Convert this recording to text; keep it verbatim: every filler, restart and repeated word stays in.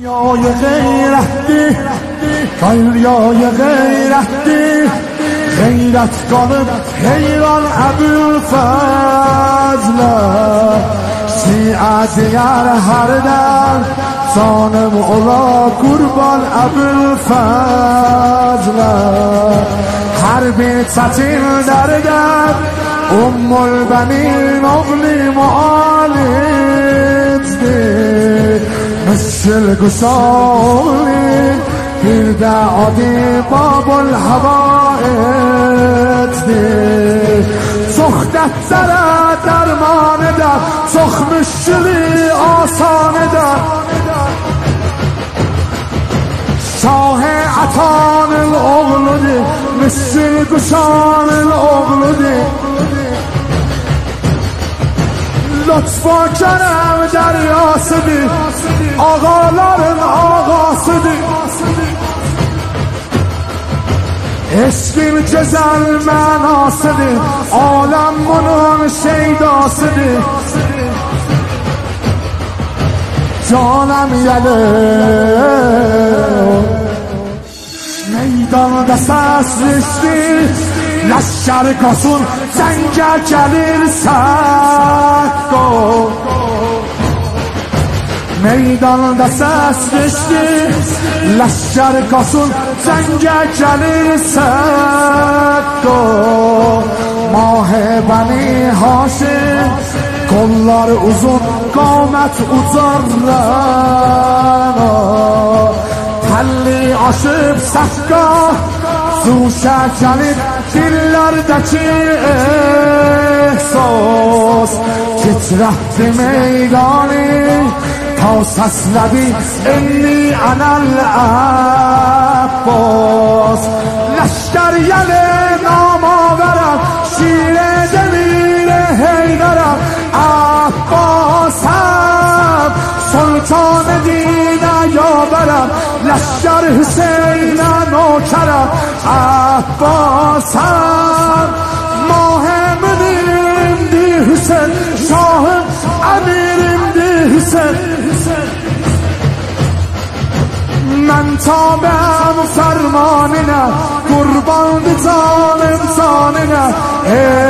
دنیای غیرتی دنیای غیرتی غیرت کنم حیران ابوالفضل شیعه دیگر هر دم سانم اولا قربان ابوالفضل هر بیت ستیم دردم ام البنین اغلی معالد دی مثل گسالی گرد عادی باب الحوائد دی سختت زره درمان ده سخمشلی آسان ده شاه عطان الاغل دی مثل گشان الاغل دی لطفا کرم دریاسدی آقالارن آقاسدی اسکین جزل مناسدی عالم منون شیداسدی جانم یله میدان دست از رشتی لشکر کاسون زنگ کلیر سکو میدان دست از رشتی لشکر کاسون زنگ کلیر سکو ماه بنی هاشم kollar uzun qamet ucarlar telli aşıp sakka su şekelit dillerdeki ehsas titretti meydanı ta sesledi inni anel abbas leşker yeli namaverem şire demir heyderem Abbasım sultan dine yaverem leşker Hüseyin'e nokerem Abbasım mahemimdi Hüseyin şahım emirimdi Hüseyin من تابعم فرمانine kurbandı canım canine